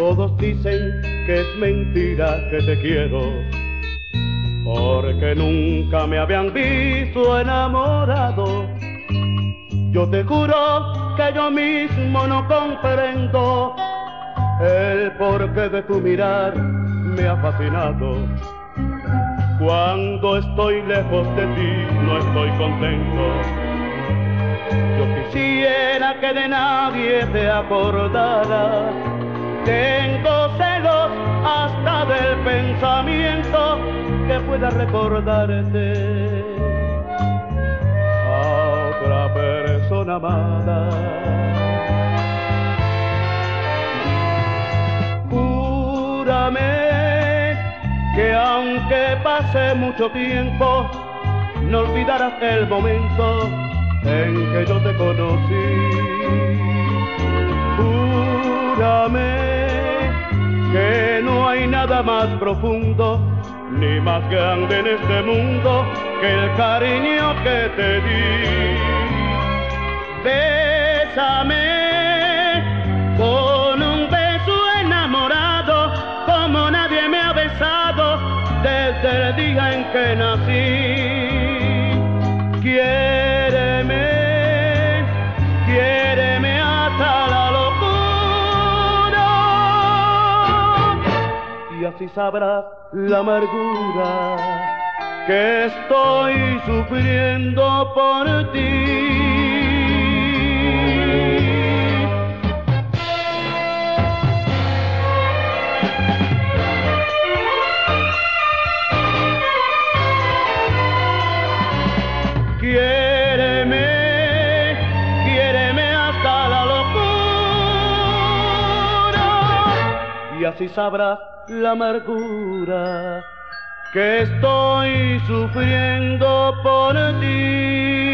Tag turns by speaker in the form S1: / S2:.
S1: Todos dicen que es mentira que te quiero, porque nunca me habían visto enamorado. Yo te juro que yo mismo no comprendo el porqué de tu mirar me ha fascinado. Cuando estoy lejos de ti no estoy contento. Yo quisiera que de nadie te acordara. Tengo celos hasta del pensamiento que pueda recordarte a otra persona amada. Júrame que aunque pase mucho tiempo, no olvidarás el momento en que yo te conocí. Júrame que no hay nada más profundo ni más grande en este mundo que el cariño que te di. Bésame con un beso enamorado como nadie me ha besado desde el día en que nací. Quiéreme, quiéreme hasta la locura, y así sabrás la amargura que estoy sufriendo por ti. Quiéreme, quiéreme hasta la locura, y así sabrás la amargura que estoy sufriendo por ti.